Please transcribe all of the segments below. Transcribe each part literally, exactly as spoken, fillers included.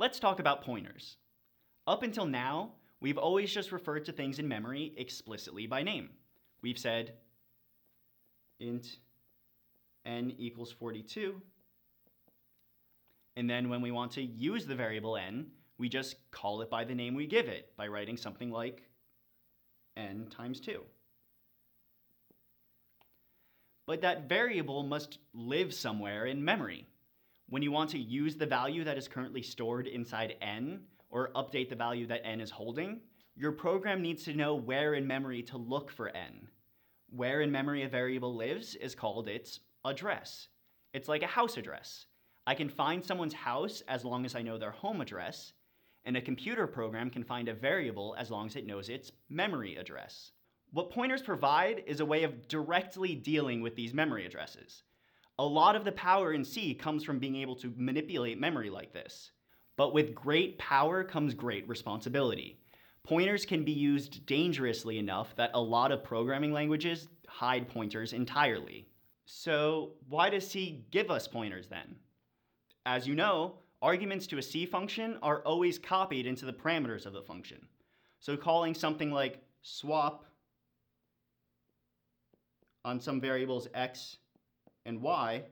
Let's talk about pointers. Up until now, we've always just referred to things in memory explicitly by name. We've said int n equals forty-two, and then when we want to use the variable n, we just call it by the name we give it by writing something like n times two. But that variable must live somewhere in memory. When you want to use the value that is currently stored inside n, or update the value that n is holding, your program needs to know where in memory to look for n. Where in memory a variable lives is called its address. It's like a house address. I can find someone's house as long as I know their home address, and a computer program can find a variable as long as it knows its memory address. What pointers provide is a way of directly dealing with these memory addresses. A lot of the power in C comes from being able to manipulate memory like this. But with great power comes great responsibility. Pointers can be used dangerously enough that a lot of programming languages hide pointers entirely. So why does C give us pointers then? As you know, arguments to a C function are always copied into the parameters of the function. So calling something like swap on some variables x and y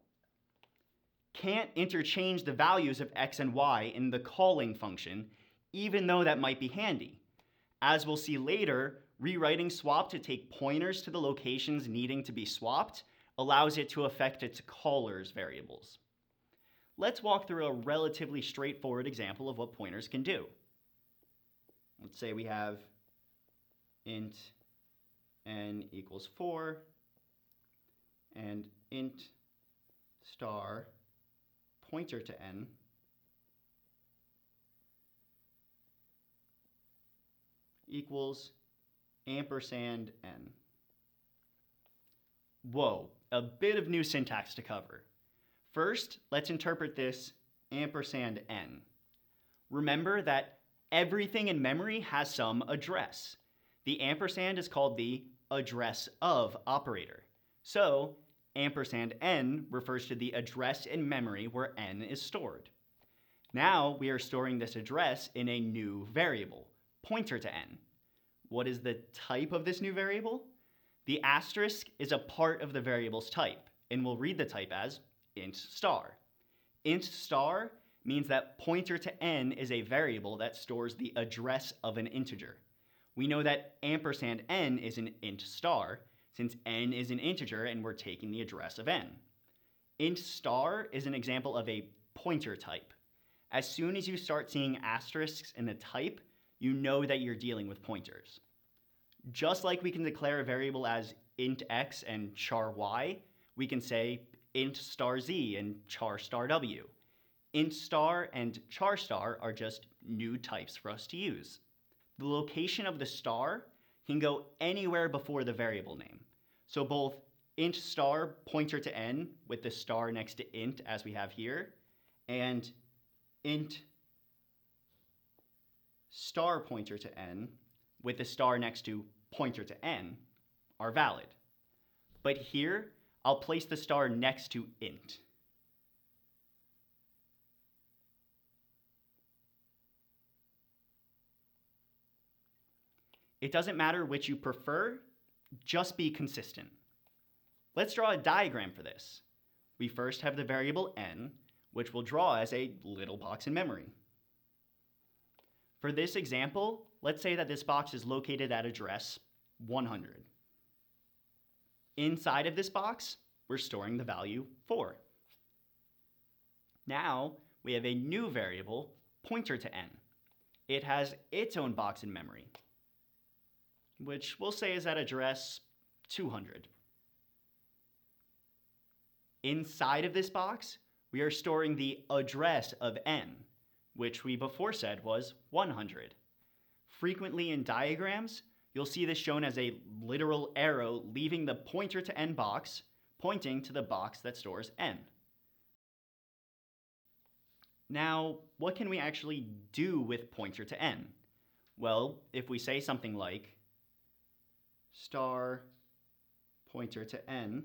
can't interchange the values of x and y in the calling function, even though that might be handy. As we'll see later, rewriting swap to take pointers to the locations needing to be swapped allows it to affect its caller's variables. Let's walk through a relatively straightforward example of what pointers can do. Let's say we have int n equals four and int star pointer to n equals ampersand n. Whoa, a bit of new syntax to cover. First, let's interpret this ampersand n. Remember that everything in memory has some address. The ampersand is called the address of operator. So, ampersand n refers to the address in memory where n is stored. Now we are storing this address in a new variable, pointer to n. What is the type of this new variable? The asterisk is a part of the variable's type, and we'll read the type as int star. Int star means that pointer to n is a variable that stores the address of an integer. We know that ampersand n is an int star, since n is an integer and we're taking the address of n. Int star is an example of a pointer type. As soon as you start seeing asterisks in the type, you know that you're dealing with pointers. Just like we can declare a variable as int x and char y, we can say int star z and char star w. Int star and char star are just new types for us to use. The location of the star can go anywhere before the variable name. So both int star pointer to n with the star next to int as we have here, and int star pointer to n with the star next to pointer to n are valid. But here, I'll place the star next to int. It doesn't matter which you prefer, just be consistent. Let's draw a diagram for this. We first have the variable n, which we'll draw as a little box in memory. For this example, let's say that this box is located at address one hundred. Inside of this box, we're storing the value four. Now, we have a new variable, pointer to n. It has its own box in memory, which we'll say is at address two hundred. Inside of this box, we are storing the address of n, which we before said was one hundred. Frequently in diagrams, you'll see this shown as a literal arrow leaving the pointer to n box, pointing to the box that stores n. Now, what can we actually do with pointer to n? Well, if we say something like star pointer to n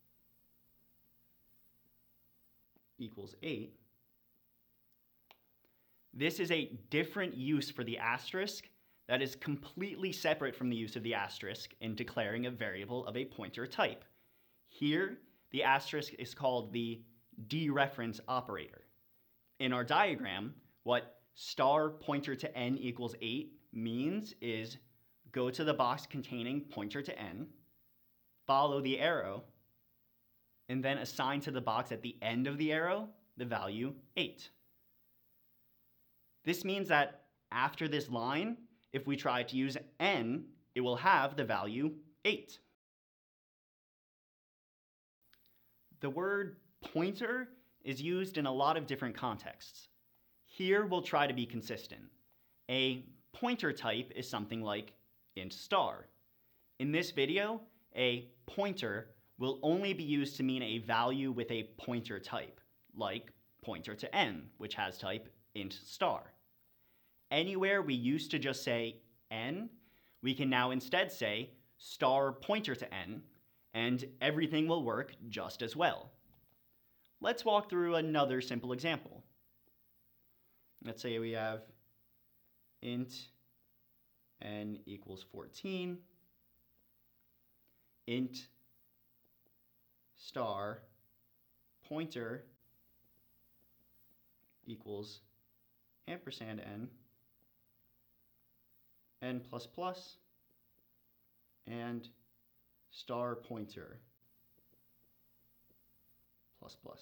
equals eight, This is a different use for the asterisk that is completely separate from the use of the asterisk in declaring a variable of a pointer type. Here, the asterisk is called the dereference operator. In our diagram, what star pointer to n equals eight means is go to the box containing pointer to n, follow the arrow, and then assign to the box at the end of the arrow the value eight. This means that after this line, if we try to use n, it will have the value eight. The word pointer is used in a lot of different contexts. Here we'll try to be consistent. A pointer type is something like int star. In this video, a pointer will only be used to mean a value with a pointer type, like pointer to n, which has type int star. Anywhere we used to just say n, we can now instead say star pointer to n, and everything will work just as well. Let's walk through another simple example. Let's say we have int n equals fourteen, int star pointer equals ampersand n, n plus plus, and star pointer plus plus.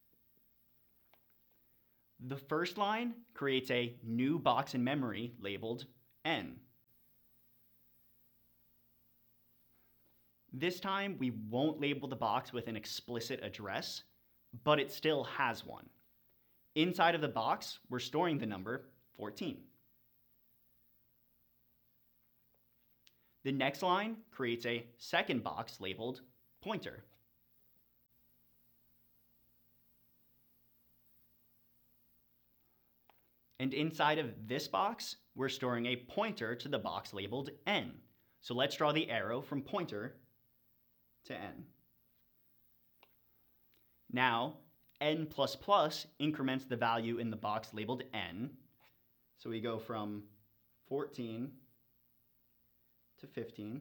The first line creates a new box in memory labeled n. This time we won't label the box with an explicit address, but it still has one. Inside of the box, we're storing the number fourteen. The next line creates a second box labeled pointer. And inside of this box, we're storing a pointer to the box labeled n. So let's draw the arrow from pointer to n. Now, n plus plus increments the value in the box labeled n. So we go from fourteen to fifteen.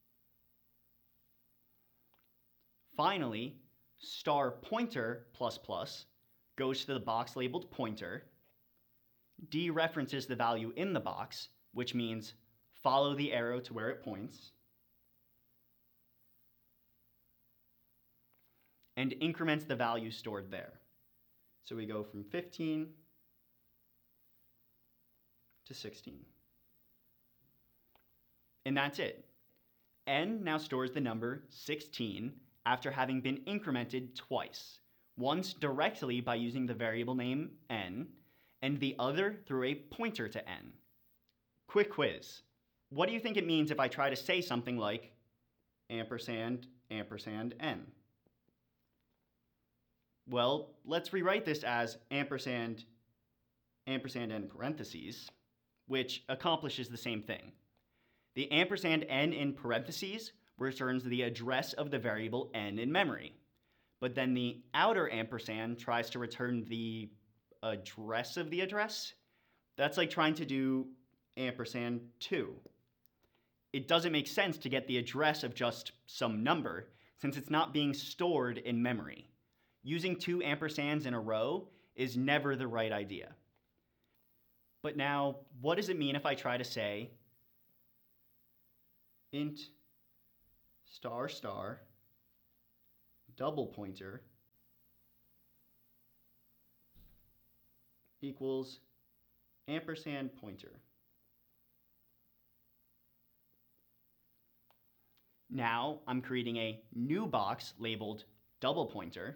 Finally, star pointer plus plus goes to the box labeled pointer, dereferences the value in the box, which means follow the arrow to where it points, and increments the value stored there. So we go from fifteen to sixteen. And that's it. N now stores the number sixteen after having been incremented twice, once directly by using the variable name n, and the other through a pointer to n. Quick quiz. What do you think it means if I try to say something like ampersand, ampersand, n? Well, let's rewrite this as ampersand, ampersand n parentheses, which accomplishes the same thing. The ampersand n in parentheses returns the address of the variable n in memory, but then the outer ampersand tries to return the address of the address. That's like trying to do ampersand two. It doesn't make sense to get the address of just some number since it's not being stored in memory. Using two ampersands in a row is never the right idea. But now, what does it mean if I try to say int star star double pointer equals ampersand pointer? Now I'm creating a new box labeled double pointer,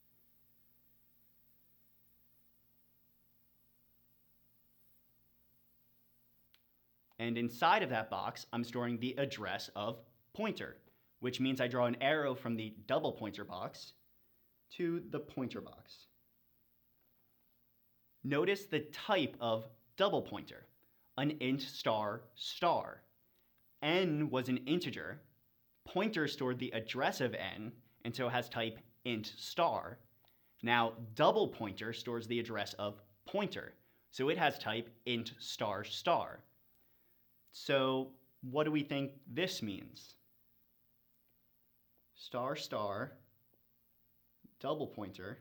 and inside of that box I'm storing the address of pointer, which means I draw an arrow from the double pointer box to the pointer box. Notice the type of double pointer, an int star star. N was an integer. Pointer stored the address of n, and so has type int star. Now, double pointer stores the address of pointer, So it has type int star star. So what do we think this means? Star star double pointer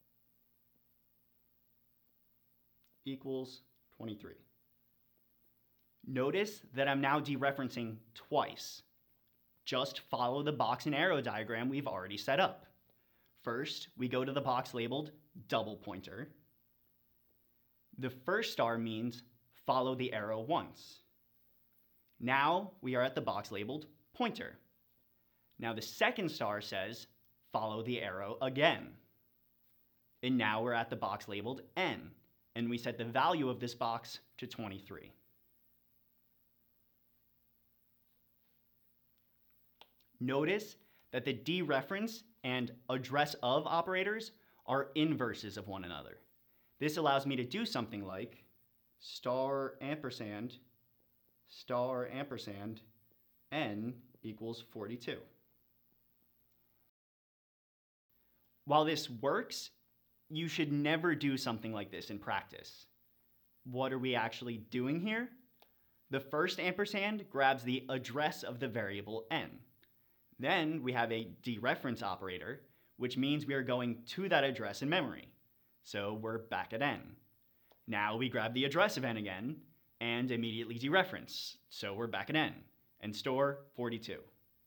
equals twenty-three. Notice that I'm now dereferencing twice. Just follow the box and arrow diagram we've already set up. First, we go to the box labeled double pointer. The first star means follow the arrow once. Now we are at the box labeled pointer. Now the second star says follow the arrow again. And now we're at the box labeled N, and we set the value of this box to twenty-three. Notice that the dereference and address of operators are inverses of one another. This allows me to do something like star ampersand star ampersand n equals forty-two. While this works, you should never do something like this in practice. What are we actually doing here? The first ampersand grabs the address of the variable n. Then we have a dereference operator, which means we are going to that address in memory. So we're back at n. Now we grab the address of n again and immediately dereference. So we're back at n and store forty-two.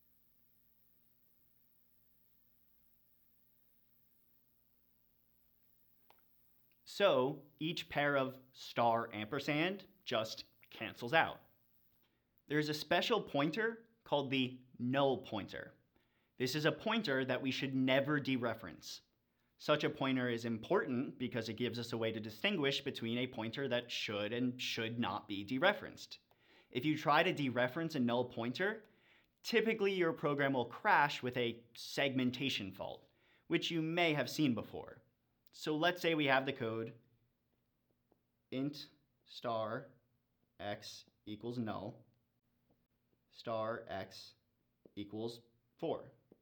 So each pair of star ampersand just cancels out. There's a special pointer called the null pointer. This is a pointer that we should never dereference. Such a pointer is important because it gives us a way to distinguish between a pointer that should and should not be dereferenced. If you try to dereference a null pointer, typically your program will crash with a segmentation fault, which you may have seen before. So let's say we have the code int star x equals null, star x equals four.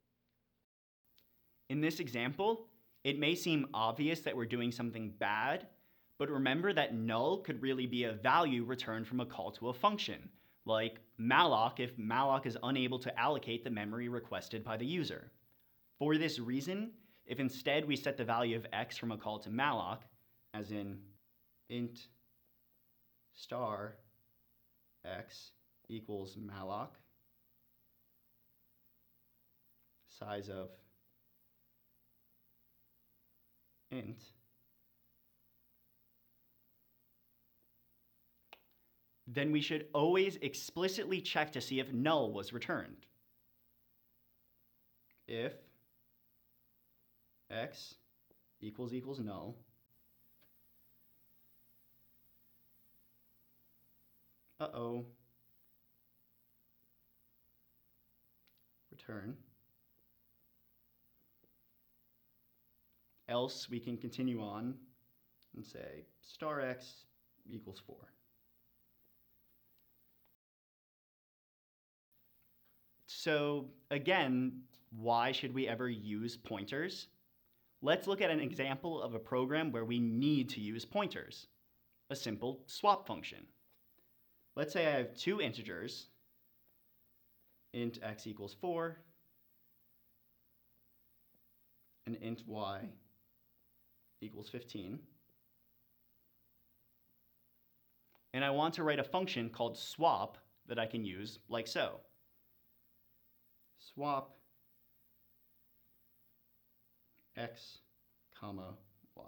In this example, it may seem obvious that we're doing something bad, but remember that null could really be a value returned from a call to a function, like malloc if malloc is unable to allocate the memory requested by the user. For this reason, if instead we set the value of x from a call to malloc, as in int star x equals malloc, size of int, then we should always explicitly check to see if null was returned. If x equals equals null, uh-oh, return. Else we can continue on and say star x equals four. So again, why should we ever use pointers? Let's look at an example of a program where we need to use pointers. A simple swap function. Let's say I have two integers, int x equals four, and int y equals fifteen. And I want to write a function called swap that I can use like so. Swap x comma y.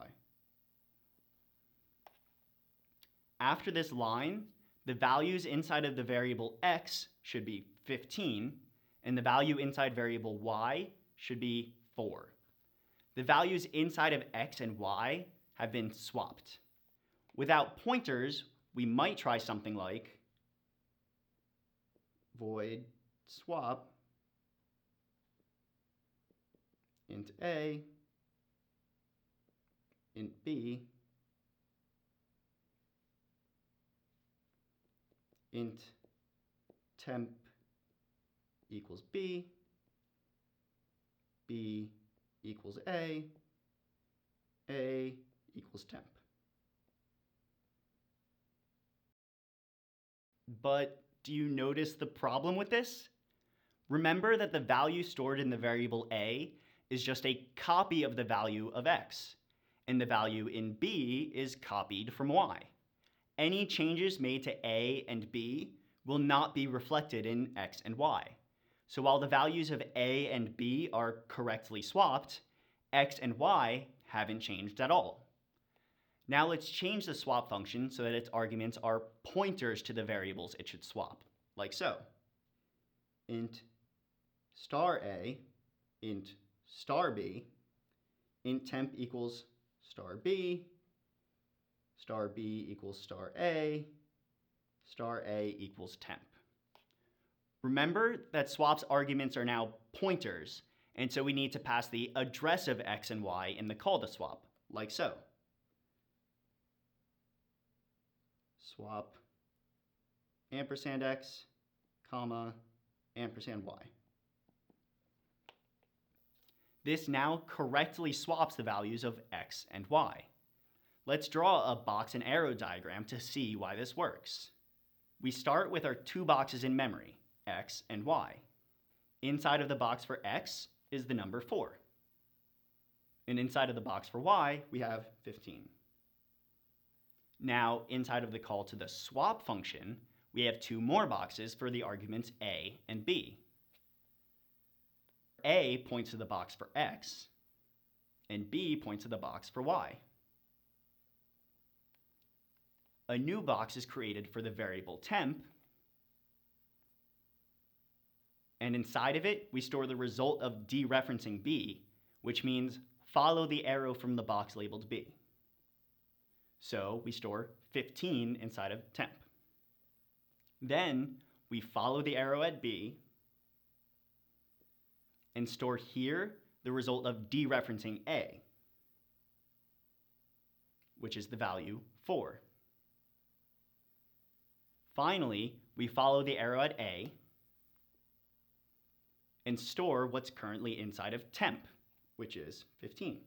After this line, the values inside of the variable x should be fifteen, and the value inside variable y should be four. The values inside of x and y have been swapped. Without pointers, we might try something like void swap int a, int b, int temp equals b, b equals a, a equals temp. But do you notice the problem with this? Remember that the value stored in the variable a is just a copy of the value of x, and the value in b is copied from y. Any changes made to a and b will not be reflected in x and y. So while the values of a and b are correctly swapped, x and y haven't changed at all. Now let's change the swap function so that its arguments are pointers to the variables it should swap, like so. Int star a, int star b, int temp equals star b, star b equals star a, star a equals temp. Remember that swap's arguments are now pointers, and so we need to pass the address of x and y in the call to swap, like so. Swap ampersand x, comma, ampersand y. This now correctly swaps the values of x and y. Let's draw a box and arrow diagram to see why this works. We start with our two boxes in memory, x and y. Inside of the box for x is the number four. And inside of the box for y, we have fifteen. Now, inside of the call to the swap function, we have two more boxes for the arguments a and b. A points to the box for x, and b points to the box for y. A new box is created for the variable temp, and inside of it, we store the result of dereferencing b, which means follow the arrow from the box labeled b. So we store fifteen inside of temp. Then we follow the arrow at b and store here the result of dereferencing a, which is the value four. Finally, we follow the arrow at a and store what's currently inside of temp, which is fifteen.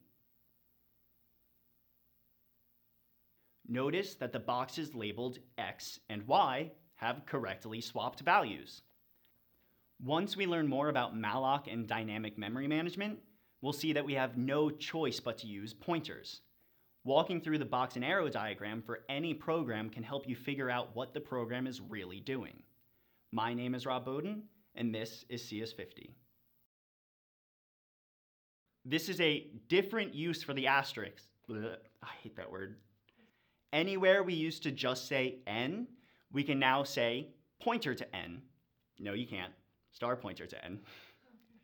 Notice that the boxes labeled x and y have correctly swapped values. Once we learn more about malloc and dynamic memory management, we'll see that we have no choice but to use pointers. Walking through the box and arrow diagram for any program can help you figure out what the program is really doing. My name is Rob Bowden, and this is C S fifty. This is a different use for the asterisk. Blech, I hate that word. Anywhere we used to just say n, we can now say pointer to n. No, you can't. Star pointer to n.